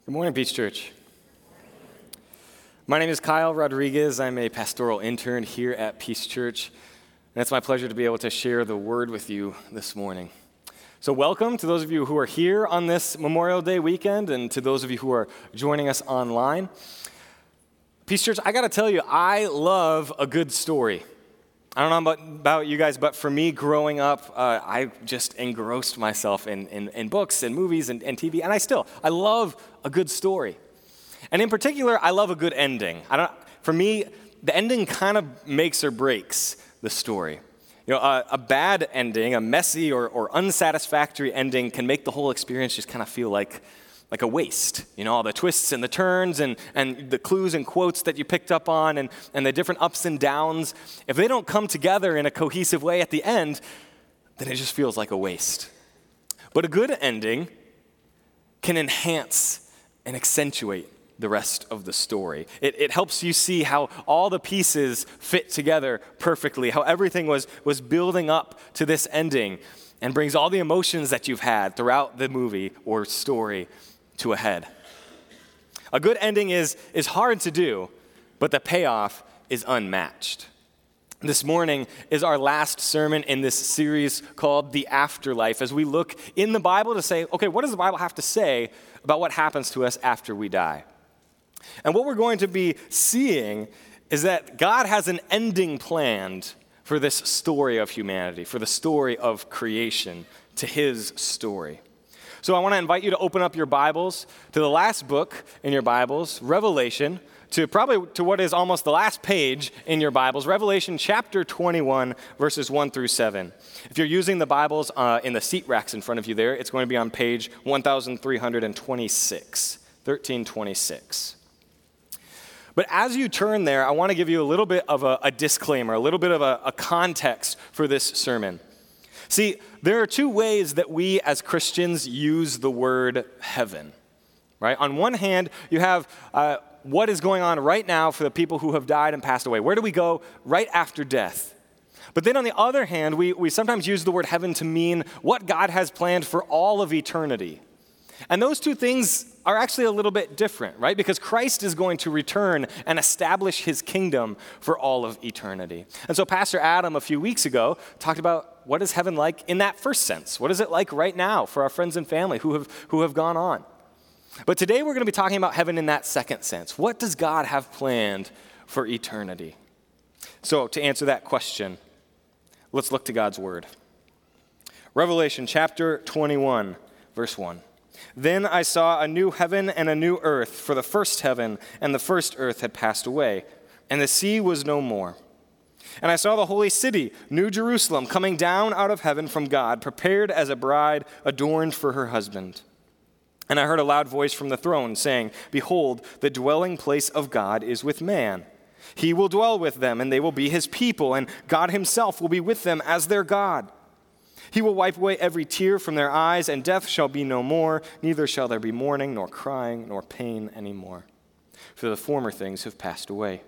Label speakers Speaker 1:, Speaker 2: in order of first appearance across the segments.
Speaker 1: Good morning, Beach Church. My name is Kyle Rodriguez. I'm a pastoral intern here at Peace Church, and it's my pleasure to be able to share the word with you this morning. So welcome to those of you who are here on this Memorial Day weekend, and to those of you who are joining us online. Peace Church, I got to tell you, I love a good story. I don't know about you guys, but for me, growing up, I just engrossed myself in books and movies and TV, and I love a good story. And in particular, I love a good ending. For me, the ending kind of makes or breaks the story. You know, a bad ending, a messy or unsatisfactory ending can make the whole experience just kind of feel like a waste. You know, all the twists and the turns and the clues and quotes that you picked up on and the different ups and downs. If they don't come together in a cohesive way at the end, then it just feels like a waste. But a good ending can enhance and accentuate the rest of the story. It helps you see how all the pieces fit together perfectly, how everything was building up to this ending, and brings all the emotions that you've had throughout the movie or story to a head. A good ending is hard to do, but the payoff is unmatched. This morning is our last sermon in this series called The Afterlife, as we look in the Bible to say, okay, what does the Bible have to say about what happens to us after we die? And what we're going to be seeing is that God has an ending planned for this story of humanity, for the story of creation, to his story. So I want to invite you to open up your Bibles to the last book in your Bibles, Revelation, to what is almost the last page in your Bibles, Revelation chapter 21, verses 1 through 7. If you're using the Bibles in the seat racks in front of you there, it's going to be on page 1326, 1326. But as you turn there, I want to give you a little bit of a disclaimer, a little bit of a context for this sermon. See, there are two ways that we as Christians use the word heaven, right? On one hand, you have what is going on right now for the people who have died and passed away. Where do we go right after death? But then on the other hand, we sometimes use the word heaven to mean what God has planned for all of eternity. And those two things are actually a little bit different, right? Because Christ is going to return and establish his kingdom for all of eternity. And so Pastor Adam a few weeks ago talked about what is heaven like in that first sense? What is it like right now for our friends and family who have gone on? But today we're going to be talking about heaven in that second sense. What does God have planned for eternity? So to answer that question, let's look to God's word. Revelation chapter 21, verse 1. Then I saw a new heaven and a new earth, for the first heaven and the first earth had passed away, and the sea was no more. And I saw the holy city, New Jerusalem, coming down out of heaven from God, prepared as a bride adorned for her husband. And I heard a loud voice from the throne saying, "Behold, the dwelling place of God is with man. He will dwell with them, and they will be his people, and God himself will be with them as their God. He will wipe away every tear from their eyes, and death shall be no more, neither shall there be mourning, nor crying, nor pain anymore. For the former things have passed away."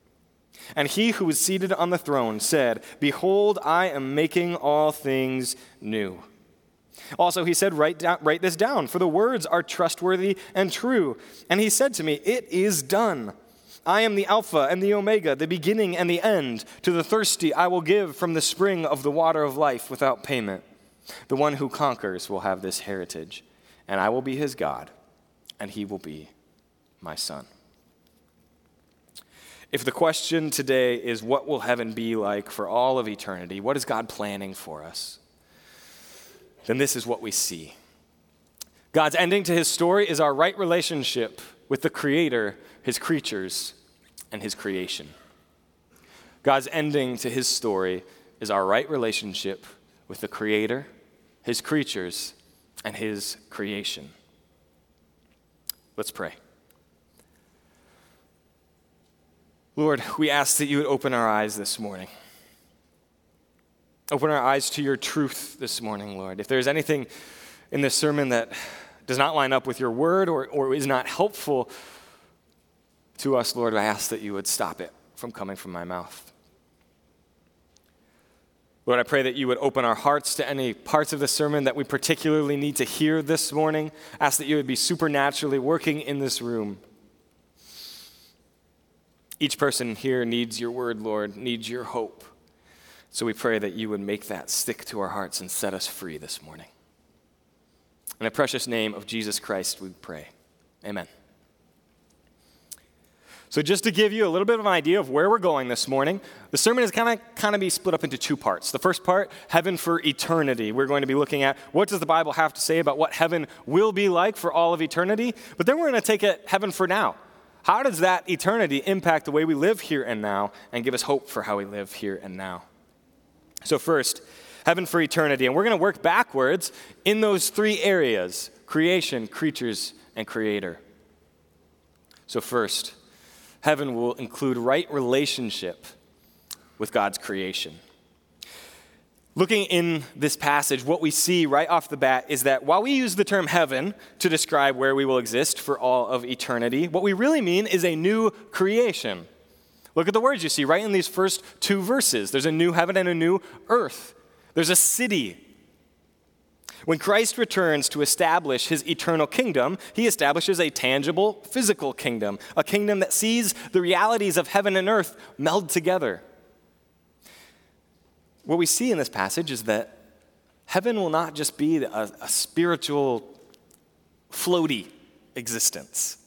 Speaker 1: And he who was seated on the throne said, "Behold, I am making all things new." Also he said, write this down, for the words are trustworthy and true. And he said to me, "It is done. I am the Alpha and the Omega, the beginning and the end. To the thirsty I will give from the spring of the water of life without payment. The one who conquers will have this heritage, and I will be his God, and he will be my son." If the question today is what will heaven be like for all of eternity, what is God planning for us? Then this is what we see. God's ending to his story is our right relationship with the Creator, his creatures, and his creation. God's ending to his story is our right relationship with the Creator, his creatures, and his creation. Let's pray. Lord, we ask that you would open our eyes this morning. Open our eyes to your truth this morning, Lord. If there's anything in this sermon that does not line up with your word or is not helpful to us, Lord, I ask that you would stop it from coming from my mouth. Lord, I pray that you would open our hearts to any parts of the sermon that we particularly need to hear this morning. Ask that you would be supernaturally working in this room. Each person here needs your word, Lord, needs your hope. So we pray that you would make that stick to our hearts and set us free this morning. In the precious name of Jesus Christ, we pray. Amen. So just to give you a little bit of an idea of where we're going this morning, the sermon is kind of be split up into two parts. The first part, heaven for eternity. We're going to be looking at what does the Bible have to say about what heaven will be like for all of eternity. But then we're going to take it heaven for now. How does that eternity impact the way we live here and now and give us hope for how we live here and now? So first, heaven for eternity. And we're going to work backwards in those three areas: creation, creatures, and creator. So first, heaven will include right relationship with God's creation. Looking in this passage, what we see right off the bat is that while we use the term heaven to describe where we will exist for all of eternity, what we really mean is a new creation. Look at the words you see right in these first two verses. There's a new heaven and a new earth. There's a city. When Christ returns to establish his eternal kingdom, he establishes a tangible, physical kingdom, a kingdom that sees the realities of heaven and earth meld together. What we see in this passage is that heaven will not just be a spiritual, floaty existence.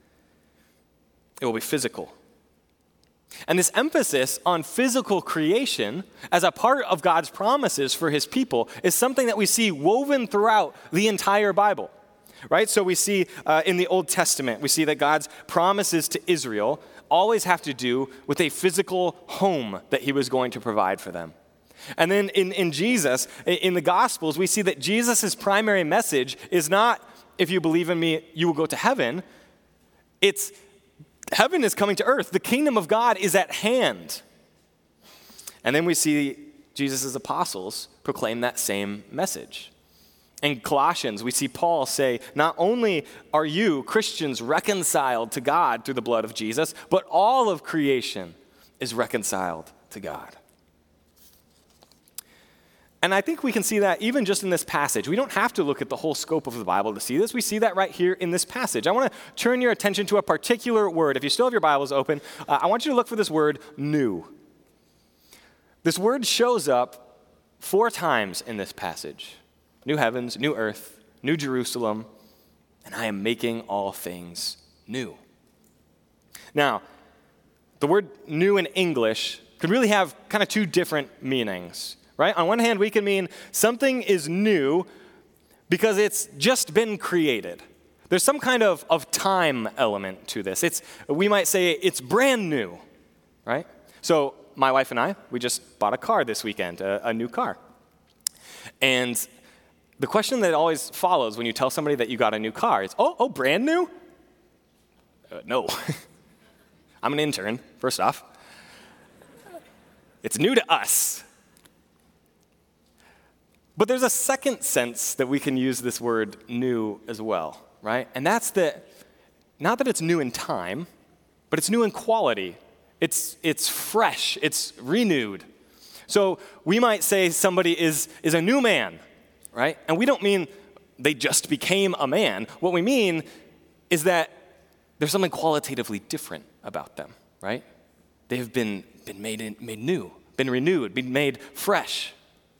Speaker 1: It will be physical. And this emphasis on physical creation as a part of God's promises for his people is something that we see woven throughout the entire Bible, right? So we see in the Old Testament, we see that God's promises to Israel always have to do with a physical home that he was going to provide for them. And then in Jesus, in the Gospels, we see that Jesus' primary message is not, if you believe in me, you will go to heaven. It's heaven is coming to earth. The kingdom of God is at hand. And then we see Jesus' apostles proclaim that same message. In Colossians, we see Paul say, not only are you, Christians, reconciled to God through the blood of Jesus, but all of creation is reconciled to God. And I think we can see that even just in this passage. We don't have to look at the whole scope of the Bible to see this. We see that right here in this passage. I want to turn your attention to a particular word. If you still have your Bibles open, I want you to look for this word, new. This word shows up 4 times in this passage. New heavens, new earth, new Jerusalem, and I am making all things new. Now, the word new in English could really have kind of 2 different meanings. Right? On one hand, we can mean something is new because it's just been created. There's some kind of time element to this. We might say it's brand new, right? So my wife and I, we just bought a car this weekend, a new car. And the question that always follows when you tell somebody that you got a new car is, oh, brand new? No. I'm an intern, first off. It's new to us. But there's a second sense that we can use this word new as well, right? And that's that, not that it's new in time, but it's new in quality. It's fresh, it's renewed. So we might say somebody is a new man, right? And we don't mean they just became a man. What we mean is that there's something qualitatively different about them, right? They have been made new, been renewed, been made fresh.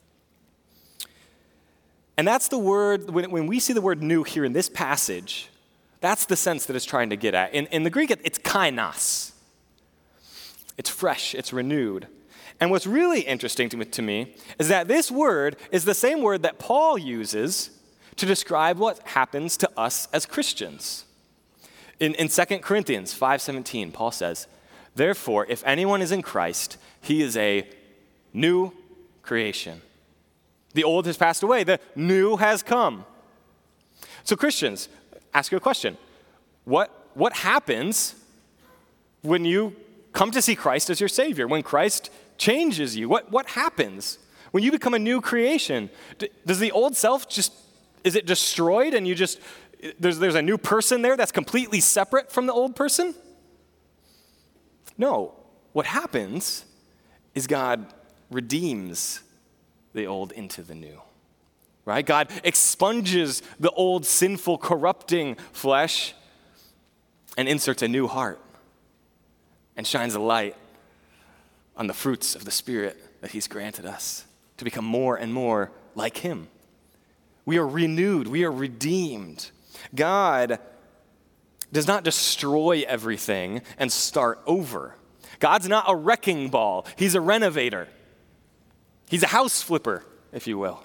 Speaker 1: And that's the word, when we see the word new here in this passage, that's the sense that it's trying to get at. In the Greek, it's kainos. It's fresh, it's renewed. And what's really interesting to me is that this word is the same word that Paul uses to describe what happens to us as Christians. In 2 Corinthians 5:17, Paul says, "Therefore, if anyone is in Christ, he is a new creation. The old has passed away, the new has come." So Christians, ask you a question. What happens when you come to see Christ as your Savior? When Christ changes you, what happens? When you become a new creation, does the old self is it destroyed and there's a new person there that's completely separate from the old person? No. What happens is God redeems the old into the new. Right? God expunges the old sinful, corrupting flesh and inserts a new heart and shines a light on the fruits of the Spirit that he's granted us to become more and more like him. We are renewed. We are redeemed. God does not destroy everything and start over. God's not a wrecking ball. He's a renovator. He's a house flipper, if you will.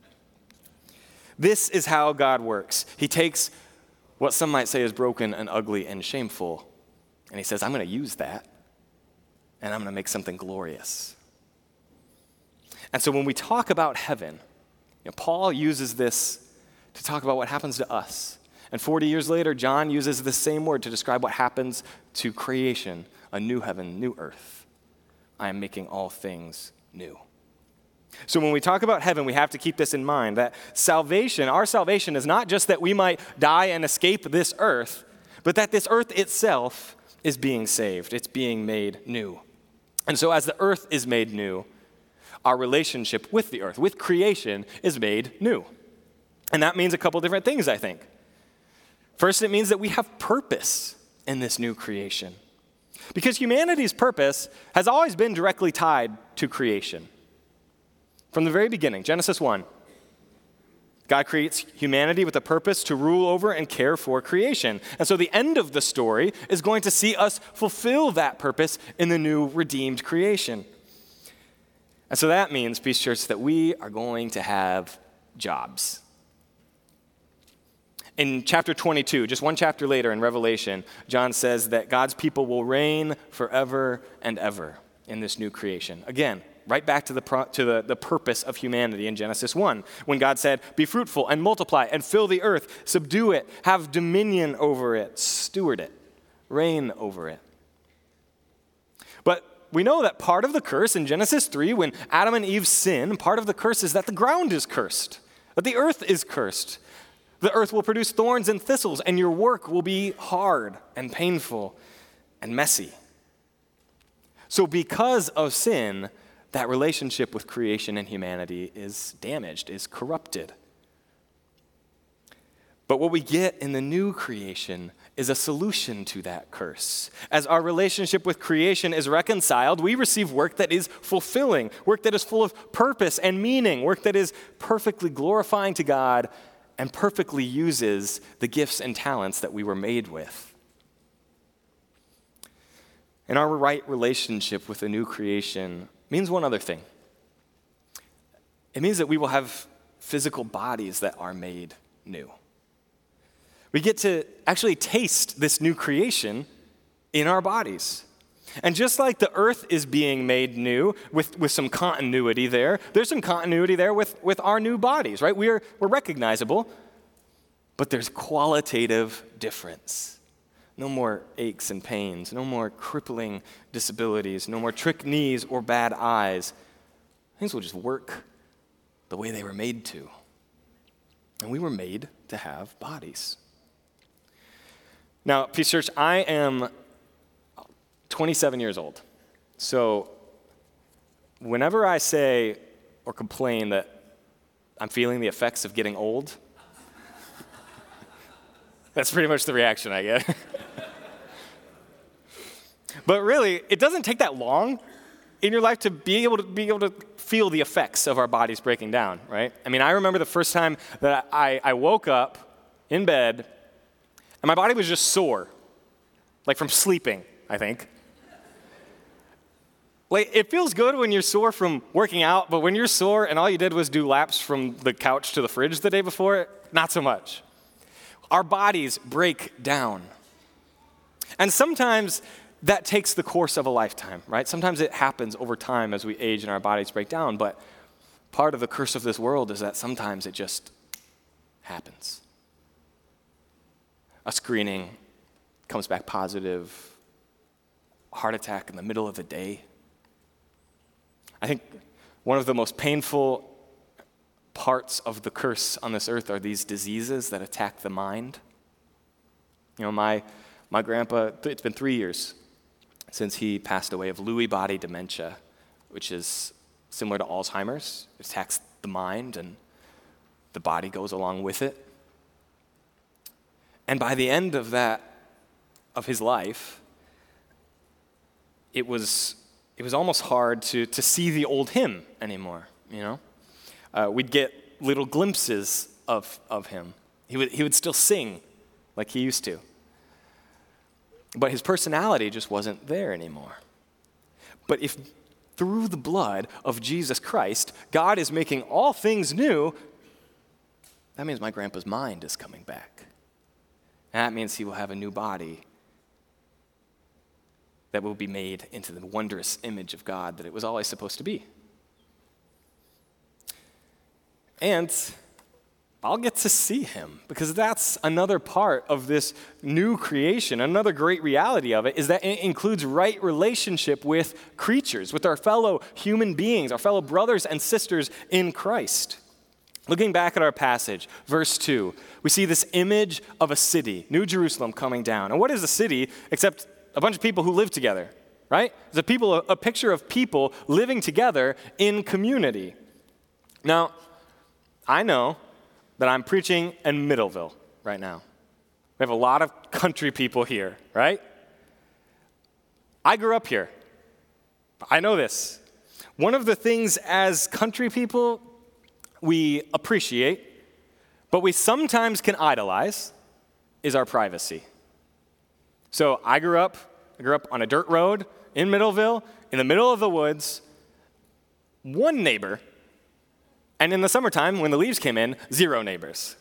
Speaker 1: This is how God works. He takes what some might say is broken and ugly and shameful, and he says, I'm going to use that, and I'm going to make something glorious. And so when we talk about heaven, Paul uses this to talk about what happens to us. And 40 years later, John uses the same word to describe what happens to creation, a new heaven, new earth. I am making all things new. So when we talk about heaven, we have to keep this in mind, that salvation, our salvation is not just that we might die and escape this earth, but that this earth itself is being saved. It's being made new. And so as the earth is made new, our relationship with the earth, with creation, is made new. And that means a couple different things, I think. First, it means that we have purpose in this new creation. Because humanity's purpose has always been directly tied to creation. From the very beginning, Genesis 1, God creates humanity with a purpose to rule over and care for creation. And so the end of the story is going to see us fulfill that purpose in the new redeemed creation. And so that means, Peace Church, that we are going to have jobs. In chapter 22, just one chapter later in Revelation, John says that God's people will reign forever and ever in this new creation. Again, right back to the purpose of humanity in Genesis 1, when God said, be fruitful and multiply and fill the earth, subdue it, have dominion over it, steward it, reign over it. But we know that part of the curse in Genesis 3, when Adam and Eve sin, part of the curse is that the ground is cursed, that the earth is cursed. The earth will produce thorns and thistles, and your work will be hard and painful and messy. So because of sin, that relationship with creation and humanity is damaged, is corrupted. But what we get in the new creation is a solution to that curse. As our relationship with creation is reconciled, we receive work that is fulfilling, work that is full of purpose and meaning, work that is perfectly glorifying to God and perfectly uses the gifts and talents that we were made with. And our right relationship with the new creation means one other thing. It means that we will have physical bodies that are made new. We get to actually taste this new creation in our bodies. And just like the earth is being made new with some continuity there, there's some continuity there with our new bodies, right? We're recognizable, but there's qualitative difference. No more aches and pains, no more crippling disabilities, no more trick knees or bad eyes. Things will just work the way they were made to. And we were made to have bodies. Now, Peace Church, I am 27 years old. So whenever I say or complain that I'm feeling the effects of getting old, that's pretty much the reaction I get. But really, it doesn't take that long in your life to be able to feel the effects of our bodies breaking down, right? I mean, I remember the first time that I woke up in bed and my body was just sore, like from sleeping, I think. Like, it feels good when you're sore from working out, but when you're sore and all you did was do laps from the couch to the fridge the day before, not so much. Our bodies break down. And sometimes that takes the course of a lifetime, right? Sometimes it happens over time as we age and our bodies break down, but part of the curse of this world is that sometimes it just happens. A screening comes back positive, heart attack in the middle of the day. I think one of the most painful parts of the curse on this earth are these diseases that attack the mind. You know, my grandpa, it's been 3 years since he passed away of Lewy body dementia, which is similar to Alzheimer's. It attacks the mind, and the body goes along with it. And by the end of his life, it was almost hard to see the old him anymore, you know? We'd get little glimpses of him. He would still sing like he used to. But his personality just wasn't there anymore. But if through the blood of Jesus Christ, God is making all things new, that means my grandpa's mind is coming back. And that means he will have a new body that will be made into the wondrous image of God that it was always supposed to be. And I'll get to see him, because that's another part of this new creation. Another great reality of it is that it includes right relationship with creatures, with our fellow human beings, our fellow brothers and sisters in Christ. Looking back at our passage, verse 2, we see this image of a city, New Jerusalem, coming down. And what is a city except a bunch of people who live together, right? It's a picture of people living together in community. Now, I know that I'm preaching in Middleville right now. We have a lot of country people here, right? I grew up here. I know this. One of the things as country people we appreciate, but we sometimes can idolize, is our privacy. So I grew up on a dirt road in Middleville, in the middle of the woods, one neighbor. And in the summertime, when the leaves came in, 0 neighbors.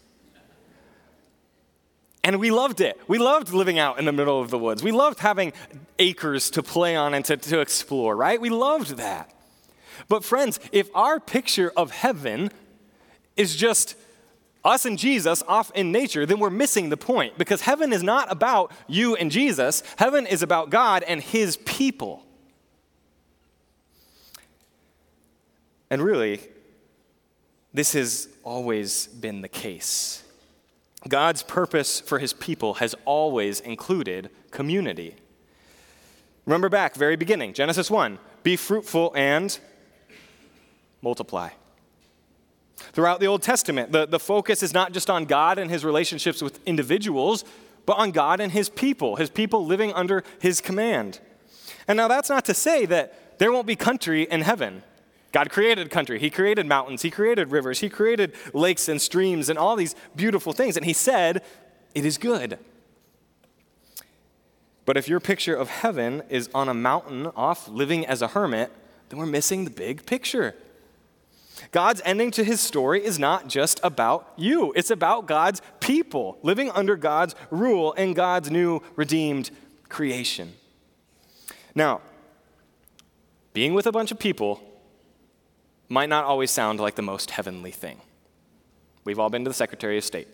Speaker 1: And we loved it. We loved living out in the middle of the woods. We loved having acres to play on and to explore, right? We loved that. But friends, if our picture of heaven is just us and Jesus off in nature, then we're missing the point. Because heaven is not about you and Jesus. Heaven is about God and his people. And really, this has always been the case. God's purpose for his people has always included community. Remember back, very beginning, Genesis 1, be fruitful and multiply. Throughout the Old Testament, the focus is not just on God and his relationships with individuals, but on God and his people living under his command. And now that's not to say that there won't be country in heaven. God created country. He created mountains. He created rivers. He created lakes and streams and all these beautiful things. And he said, it is good. But if your picture of heaven is on a mountain off living as a hermit, then we're missing the big picture. God's ending to his story is not just about you. It's about God's people living under God's rule in God's new redeemed creation. Now, being with a bunch of people might not always sound like the most heavenly thing. We've all been to the Secretary of State.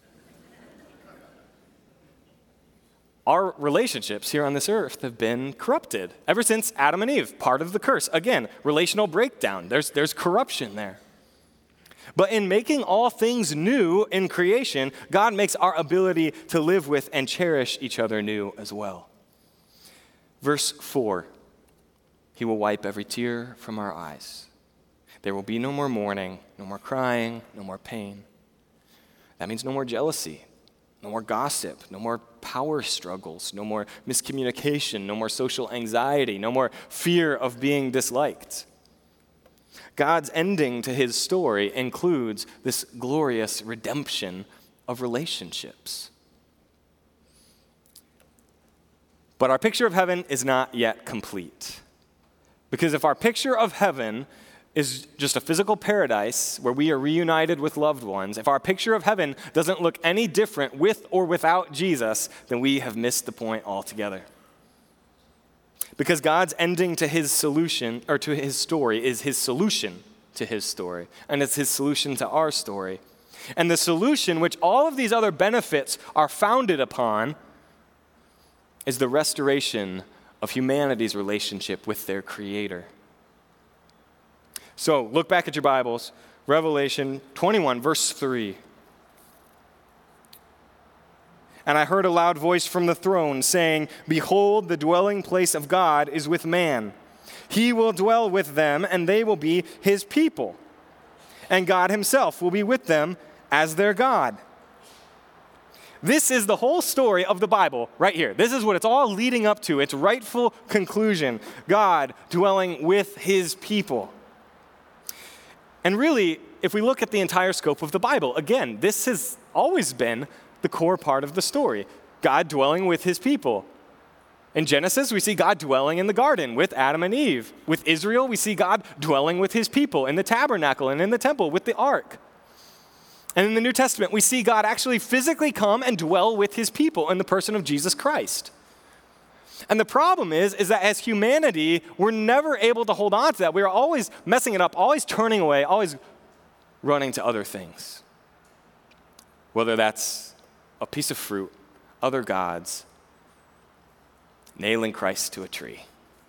Speaker 1: Our relationships here on this earth have been corrupted ever since Adam and Eve, part of the curse. Again, relational breakdown. There's corruption there. But in making all things new in creation, God makes our ability to live with and cherish each other new as well. Verse 4, he will wipe every tear from our eyes. There will be no more mourning, no more crying, no more pain. That means no more jealousy, no more gossip, no more power struggles, no more miscommunication, no more social anxiety, no more fear of being disliked. God's ending to his story includes this glorious redemption of relationships. But our picture of heaven is not yet complete. Because if our picture of heaven is just a physical paradise where we are reunited with loved ones, if our picture of heaven doesn't look any different with or without Jesus, then we have missed the point altogether. Because God's ending to his solution, or to his story, is his solution to his story. And it's his solution to our story. And the solution, which all of these other benefits are founded upon, is the restoration of humanity's relationship with their Creator. So look back at your Bibles, Revelation 21, verse 3. And I heard a loud voice from the throne saying, "Behold, the dwelling place of God is with man. He will dwell with them, and they will be his people. And God himself will be with them as their God. This is the whole story of the Bible right here. This is what it's all leading up to, its rightful conclusion. God dwelling with his people. And really, if we look at the entire scope of the Bible, again, this has always been the core part of the story. God dwelling with his people. In Genesis, we see God dwelling in the garden with Adam and Eve. With Israel, we see God dwelling with his people in the tabernacle and in the temple with the ark. And in the New Testament, we see God actually physically come and dwell with his people in the person of Jesus Christ. And the problem is that as humanity, we're never able to hold on to that. We're always messing it up, always turning away, always running to other things. Whether that's a piece of fruit, other gods, nailing Christ to a tree.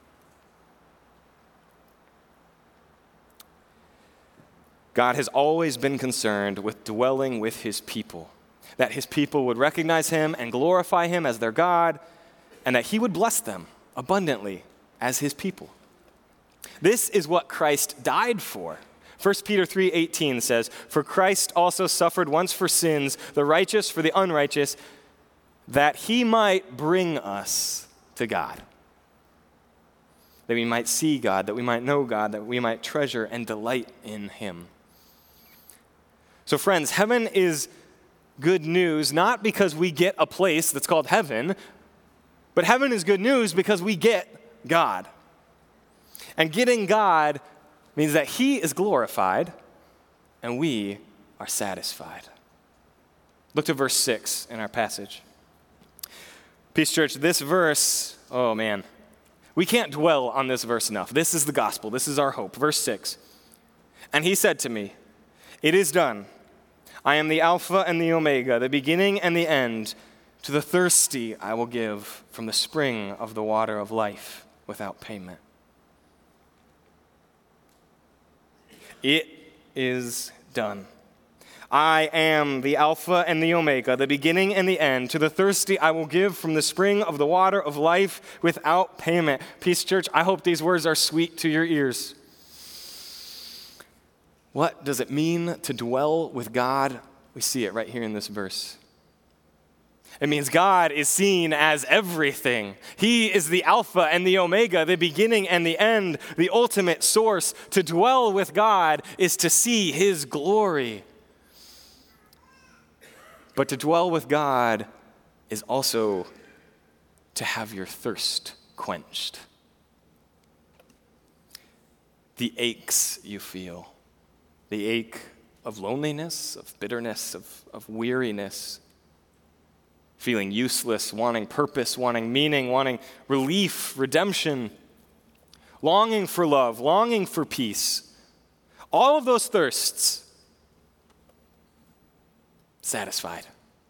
Speaker 1: God has always been concerned with dwelling with his people, that his people would recognize him and glorify him as their God, and that he would bless them abundantly as his people. This is what Christ died for. 1 Peter 3:18 says, "For Christ also suffered once for sins, the righteous for the unrighteous, that he might bring us to God." That we might see God, that we might know God, that we might treasure and delight in him. So friends, heaven is good news, not because we get a place that's called heaven, but heaven is good news because we get God. And getting God means that he is glorified and we are satisfied. Look to verse 6 in our passage. Peace Church, this verse, oh man, we can't dwell on this verse enough. This is the gospel. This is our hope. Verse 6. "And he said to me, 'It is done. I am the Alpha and the Omega, the beginning and the end. To the thirsty I will give from the spring of the water of life without payment.'" It is done. I am the Alpha and the Omega, the beginning and the end. To the thirsty I will give from the spring of the water of life without payment. Peace Church, I hope these words are sweet to your ears. What does it mean to dwell with God? We see it right here in this verse. It means God is seen as everything. He is the Alpha and the Omega, the beginning and the end, the ultimate source. To dwell with God is to see his glory. But to dwell with God is also to have your thirst quenched. The aches you feel, the ache of loneliness, of bitterness, of weariness, feeling useless, wanting purpose, wanting meaning, wanting relief, redemption, longing for love, longing for peace. All of those thirsts satisfied.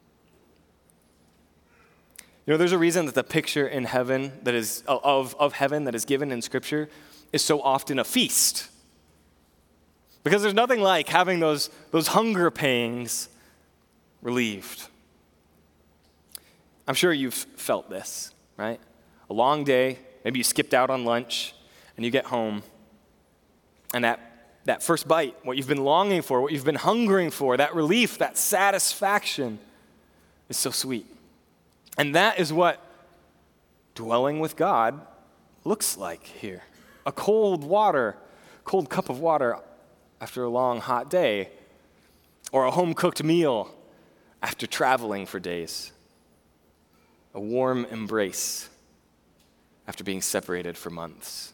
Speaker 1: You know, there's a reason that the picture in heaven that is of heaven that is given in Scripture is so often a feast. Because there's nothing like having those hunger pangs relieved. I'm sure you've felt this, right? A long day, maybe you skipped out on lunch, and you get home, and that first bite, what you've been longing for, what you've been hungering for, that relief, that satisfaction is so sweet. And that is what dwelling with God looks like here. A cold cup of water after a long, hot day, or a home-cooked meal after traveling for days. A warm embrace after being separated for months.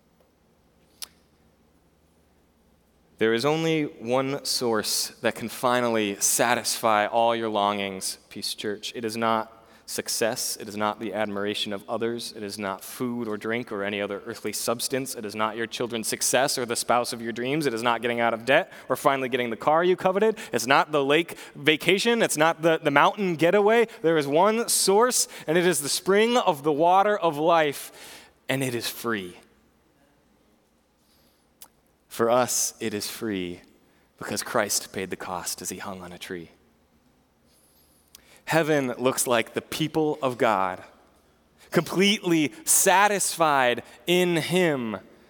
Speaker 1: There is only one source that can finally satisfy all your longings, Peace Church. It is not success. It is not the admiration of others. It is not food or drink or any other earthly substance. It is not your children's success or the spouse of your dreams. It is not getting out of debt or finally getting the car you coveted. It's not the lake vacation. It's not the mountain getaway. There is one source, and it is the spring of the water of life, and it is free. For us, it is free because Christ paid the cost as he hung on a tree. Heaven looks like the people of God, completely satisfied in him,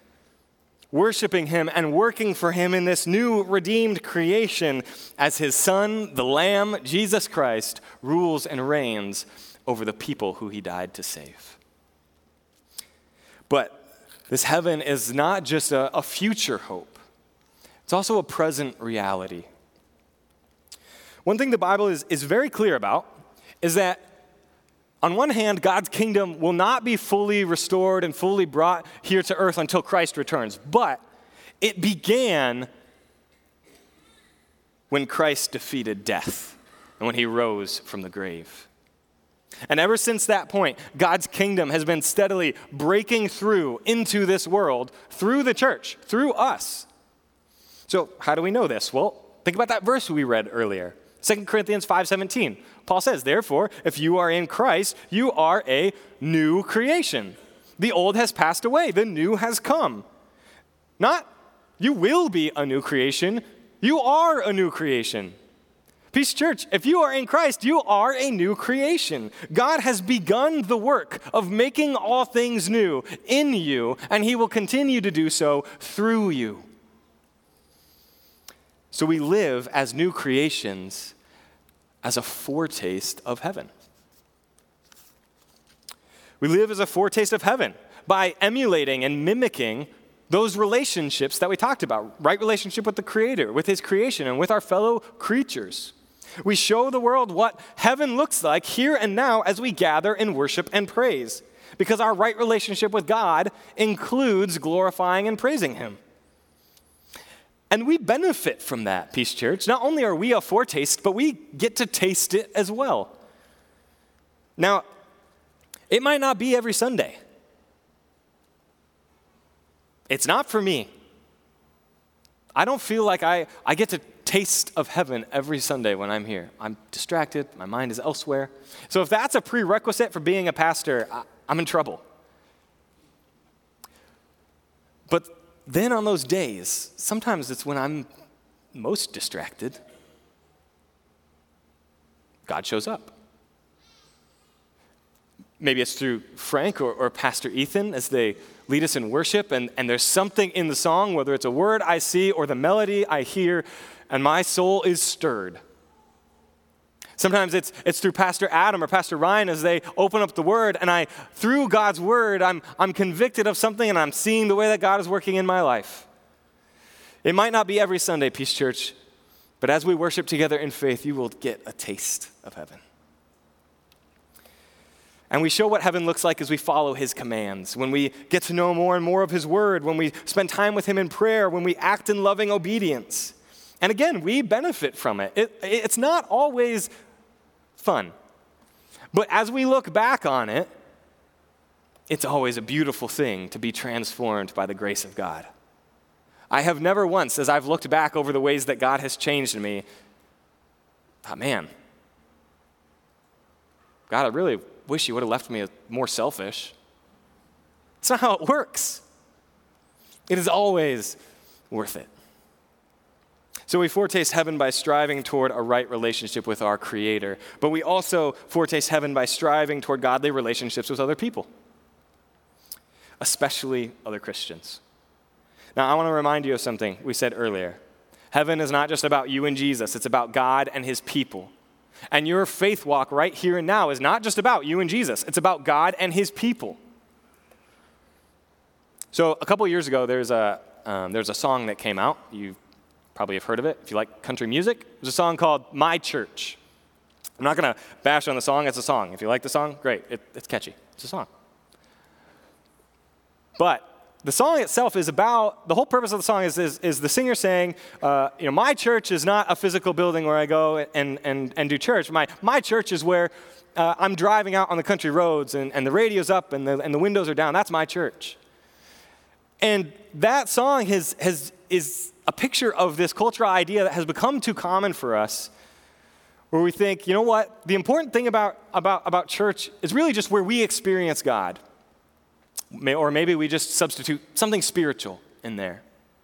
Speaker 1: worshiping him and working for him in this new redeemed creation as his Son, the Lamb, Jesus Christ, rules and reigns over the people who he died to save. But this heaven is not just a future hope. It's also a present reality. One thing the Bible is very clear about is that on one hand, God's kingdom will not be fully restored and fully brought here to earth until Christ returns. But it began when Christ defeated death and when he rose from the grave. And ever since that point, God's kingdom has been steadily breaking through into this world through the church, through us. So how do we know this? Well, think about that verse we read earlier. 2 Corinthians 5:17. Paul says, therefore, if you are in Christ, you are a new creation. The old has passed away, the new has come. Not, you will be a new creation, you are a new creation. Peace Church, if you are in Christ, you are a new creation. God has begun the work of making all things new in you, and he will continue to do so through you. So we live as new creations as a foretaste of heaven. We live as a foretaste of heaven by emulating and mimicking those relationships that we talked about, right relationship with the Creator, with his creation, and with our fellow creatures. We show the world what heaven looks like here and now as we gather in worship and praise, because our right relationship with God includes glorifying and praising him. And we benefit from that, Peace Church. Not only are we a foretaste, but we get to taste it as well. Now, it might not be every Sunday. It's not for me. I don't feel like I get to taste of heaven every Sunday when I'm here. I'm distracted. My mind is elsewhere. So if that's a prerequisite for being a pastor, I'm in trouble. But then on those days, sometimes it's when I'm most distracted, God shows up. Maybe it's through Frank or Pastor Ethan as they lead us in worship, and there's something in the song, whether it's a word I see or the melody I hear, and my soul is stirred. Sometimes it's through Pastor Adam or Pastor Ryan as they open up the Word, and through God's Word, I'm convicted of something, and I'm seeing the way that God is working in my life. It might not be every Sunday, Peace Church, but as we worship together in faith, you will get a taste of heaven. And we show what heaven looks like as we follow his commands, when we get to know more and more of his word, when we spend time with him in prayer, when we act in loving obedience. And again, we benefit from it. It's not always fun. But as we look back on it, it's always a beautiful thing to be transformed by the grace of God. I have never once, as I've looked back over the ways that God has changed me, thought, man, God, I really wish you would have left me more selfish. It's not how it works. It is always worth it. So we foretaste heaven by striving toward a right relationship with our Creator, but we also foretaste heaven by striving toward godly relationships with other people, especially other Christians. Now, I want to remind you of something we said earlier. Heaven is not just about you and Jesus. It's about God and his people. And your faith walk right here and now is not just about you and Jesus. It's about God and his people. So a couple years ago, there's a song that came out. You probably have heard of it. If you like country music, there's a song called My Church. I'm not going to bash on the song. It's a song. If you like the song, great. It's catchy. It's a song. But the song itself is about, the whole purpose of the song is the singer saying, my church is not a physical building where I go and do church. My church is where I'm driving out on the country roads and the radio's up and the windows are down. That's my church. And that song is a picture of this cultural idea that has become too common for us, where we think, you know what, the important thing about church is really just where we experience God. Or maybe we just substitute something spiritual in there.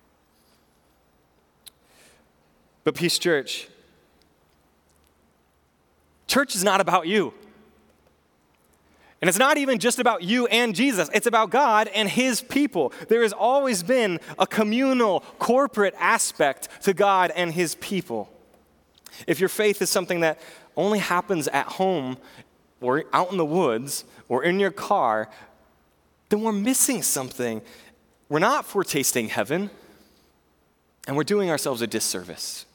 Speaker 1: But Peace Church, church is not about you. And it's not even just about you and Jesus. It's about God and his people. There has always been a communal, corporate aspect to God and his people. If your faith is something that only happens at home or out in the woods or in your car, then we're missing something. We're not foretasting heaven, and we're doing ourselves a disservice.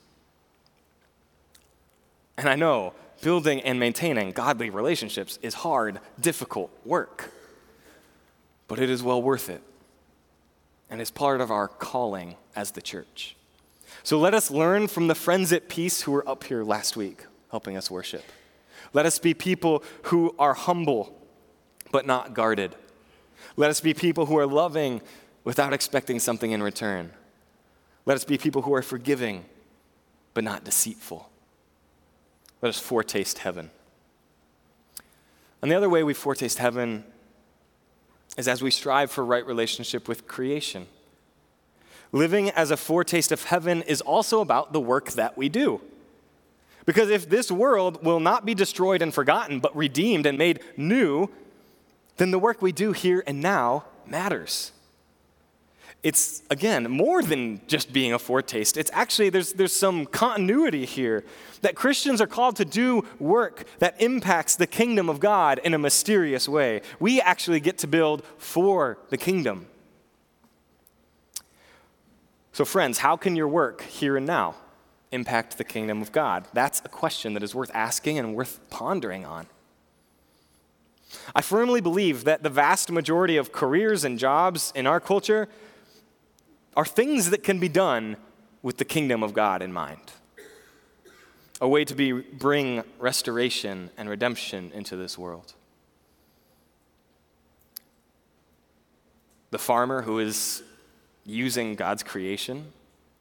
Speaker 1: And I know building and maintaining godly relationships is hard, difficult work, but it is well worth it, and it's part of our calling as the church. So let us learn from the friends at Peace who were up here last week helping us worship. Let us be people who are humble but not guarded. Let us be people who are loving without expecting something in return. Let us be people who are forgiving but not deceitful. Let us foretaste heaven. And the other way we foretaste heaven is as we strive for right relationship with creation. Living as a foretaste of heaven is also about the work that we do. Because if this world will not be destroyed and forgotten, but redeemed and made new, then the work we do here and now matters. It's, again, more than just being a foretaste. It's actually, there's some continuity here that Christians are called to do work that impacts the kingdom of God in a mysterious way. We actually get to build for the kingdom. So friends, how can your work here and now impact the kingdom of God? That's a question that is worth asking and worth pondering on. I firmly believe that the vast majority of careers and jobs in our culture are things that can be done with the kingdom of God in mind. A way to bring restoration and redemption into this world. The farmer who is using God's creation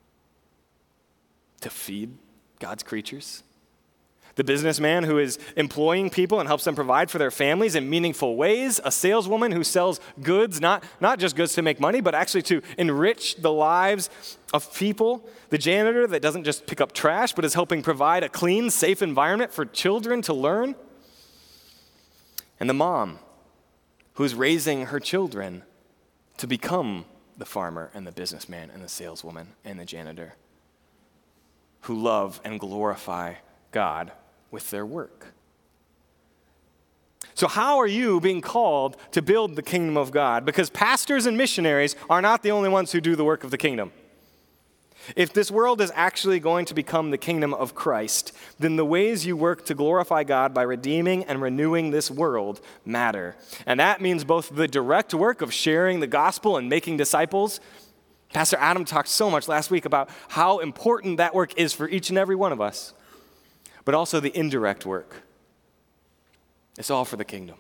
Speaker 1: to feed God's creatures. The businessman who is employing people and helps them provide for their families in meaningful ways. A saleswoman who sells goods, not just goods to make money, but actually to enrich the lives of people. The janitor that doesn't just pick up trash, but is helping provide a clean, safe environment for children to learn. And the mom who's raising her children to become the farmer and the businessman and the saleswoman and the janitor who love and glorify God with their work. So how are you being called to build the kingdom of God? Because pastors and missionaries are not the only ones who do the work of the kingdom. If this world is actually going to become the kingdom of Christ, then the ways you work to glorify God by redeeming and renewing this world matter. And that means both the direct work of sharing the gospel and making disciples. Pastor Adam talked so much last week about how important that work is for each and every one of us. But also the indirect work. It's all for the kingdom.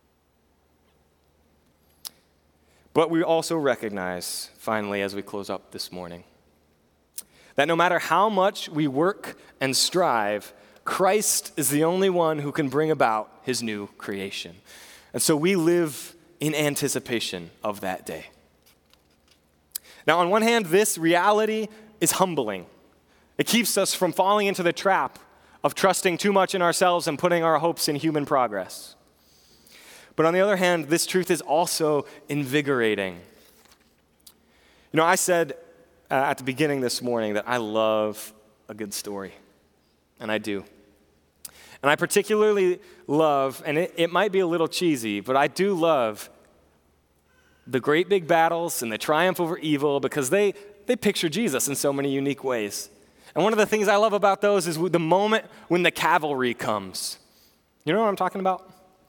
Speaker 1: But we also recognize, finally, as we close up this morning, that no matter how much we work and strive, Christ is the only one who can bring about his new creation. And so we live in anticipation of that day. Now, on one hand, this reality is humbling. It keeps us from falling into the trap of trusting too much in ourselves and putting our hopes in human progress. But on the other hand, this truth is also invigorating. You know, I said at the beginning this morning that I love a good story, and I do. And I particularly love, and it might be a little cheesy, but I do love the great big battles and the triumph over evil because they picture Jesus in so many unique ways. And one of the things I love about those is the moment when the cavalry comes. You know what I'm talking about?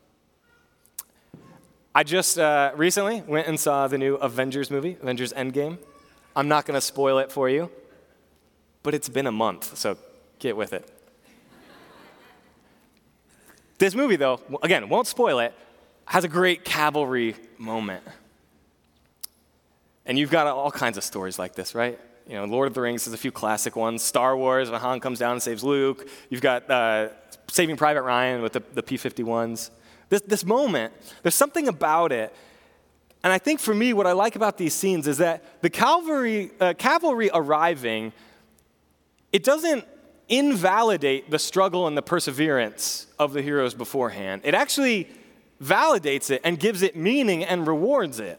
Speaker 1: I just recently went and saw the new Avengers movie, Avengers Endgame. I'm not going to spoil it for you, but it's been a month, so get with it. This movie, though, again, won't spoil it, has a great cavalry moment. And you've got all kinds of stories like this, right? You know, Lord of the Rings has a few classic ones. Star Wars, when Han comes down and saves Luke. You've got Saving Private Ryan with the P-51s. This moment, there's something about it. And I think for me, what I like about these scenes is that the cavalry arriving, it doesn't invalidate the struggle and the perseverance of the heroes beforehand. It actually validates it and gives it meaning and rewards it.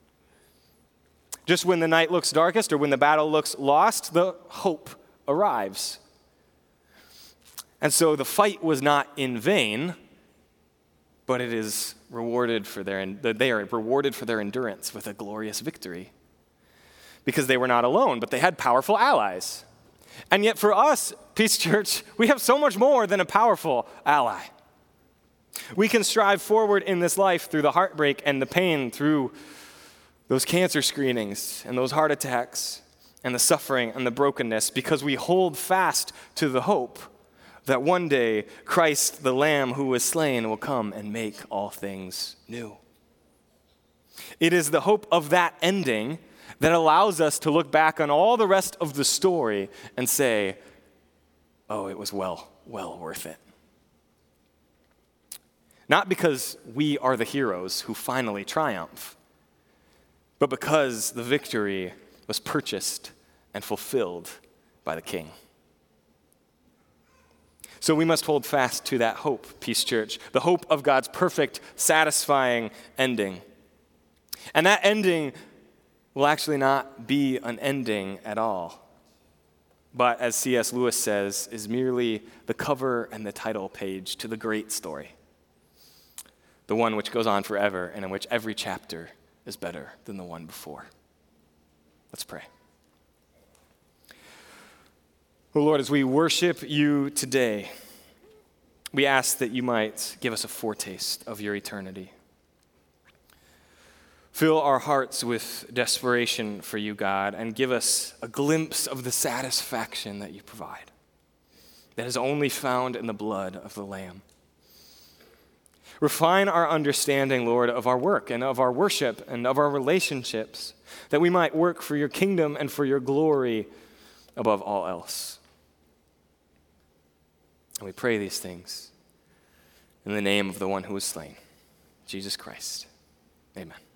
Speaker 1: Just when the night looks darkest or when the battle looks lost, the hope arrives. And so the fight was not in vain, but it is rewarded for they are rewarded for their endurance with a glorious victory. Because they were not alone, but they had powerful allies. And yet for us, Peace Church, we have so much more than a powerful ally. We can strive forward in this life through the heartbreak and the pain, through those cancer screenings and those heart attacks and the suffering and the brokenness, because we hold fast to the hope that one day Christ, the Lamb who was slain, will come and make all things new. It is the hope of that ending that allows us to look back on all the rest of the story and say, oh, it was well worth it. Not because we are the heroes who finally triumph, but because the victory was purchased and fulfilled by the King. So we must hold fast to that hope, Peace Church, the hope of God's perfect, satisfying ending. And that ending will actually not be an ending at all, but as C.S. Lewis says, is merely the cover and the title page to the great story, the one which goes on forever and in which every chapter is better than the one before. Let's pray. Oh Lord, as we worship you today, we ask that you might give us a foretaste of your eternity. Fill our hearts with desperation for you, God, and give us a glimpse of the satisfaction that you provide, that is only found in the blood of the Lamb. Refine our understanding, Lord, of our work and of our worship and of our relationships, that we might work for your kingdom and for your glory above all else. And we pray these things in the name of the one who was slain, Jesus Christ. Amen.